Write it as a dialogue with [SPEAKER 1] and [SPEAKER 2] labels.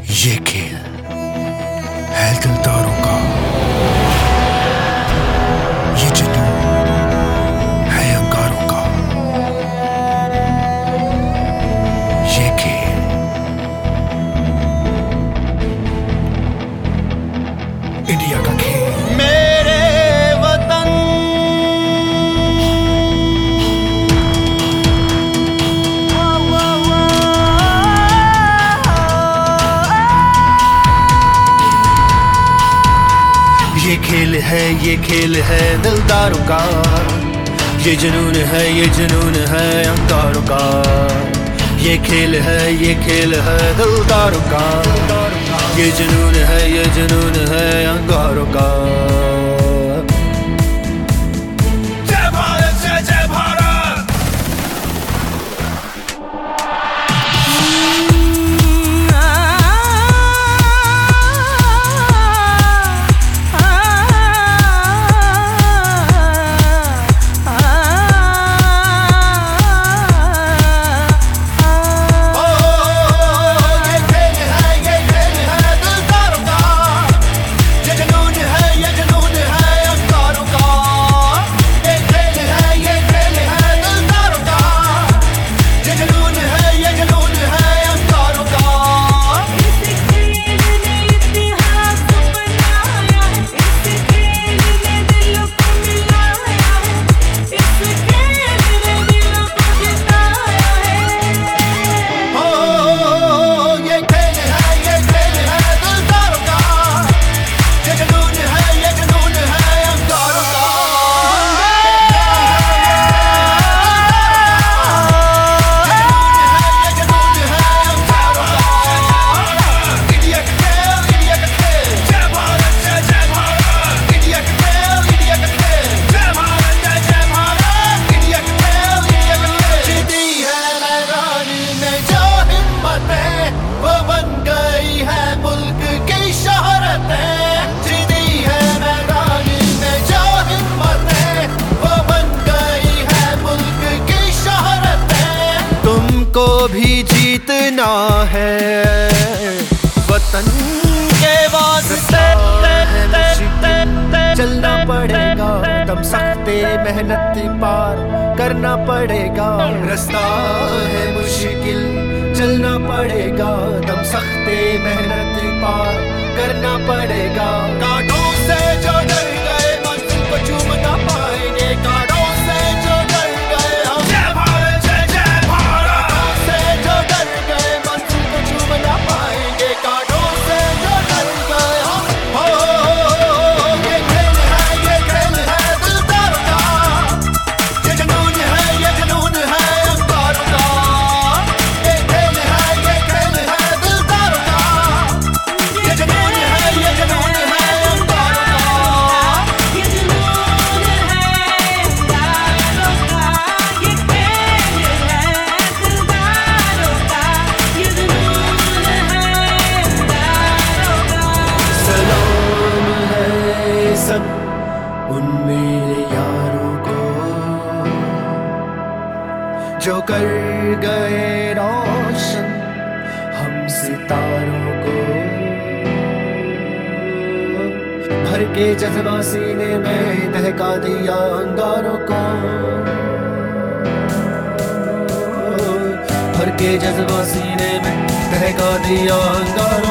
[SPEAKER 1] ये खेल है दिलदारों का, ये जुनून है अंगारों का। ये खेल इंडिया का खेल।
[SPEAKER 2] मेरे वतन ये खेल है दिलदारों का, ये जुनून है अंगारों का। ये खेल है दिलदारों का, ये जुनून है अंगारों का। जय भारत, जय जय भारत। को भी जीतना है वतन के वास्ते। चलना पड़ेगा दम सख्ते मेहनत पार करना पड़ेगा। रास्ता है मुश्किल चलना पड़ेगा दम सख्ते मेहनत पार करना पड़ेगा। कांटों से जो डर गए मंजिल को चूम ना पाएंगे। कांटों से जो डर गए हम जय भारत, जय जय भारत। कांटों से जो डर गए मंजिल को चूम ना पाएंगे। कांटों से जो डर गए हम ये खेल है दिलदारों का। ये जुनून है अंगारों का। ये खेल है दिलदारों का। ये जुनून है अंगारों का।
[SPEAKER 3] ये जुनून है अंगारों का। ये खेल है दिलदारों का। ये जुनून है अंगारों का।
[SPEAKER 2] सलाम है सब उन मेरे यारों को जो कर गए रोशन हम सितारों को। भर के जज्बा सीने में दहका दिया अंगारों को। भर के जज्बा सीने में दहका दिया अंगारों